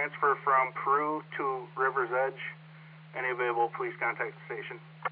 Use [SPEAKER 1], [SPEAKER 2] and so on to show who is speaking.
[SPEAKER 1] transfer from Peru to River's Edge. Any available, please contact the station.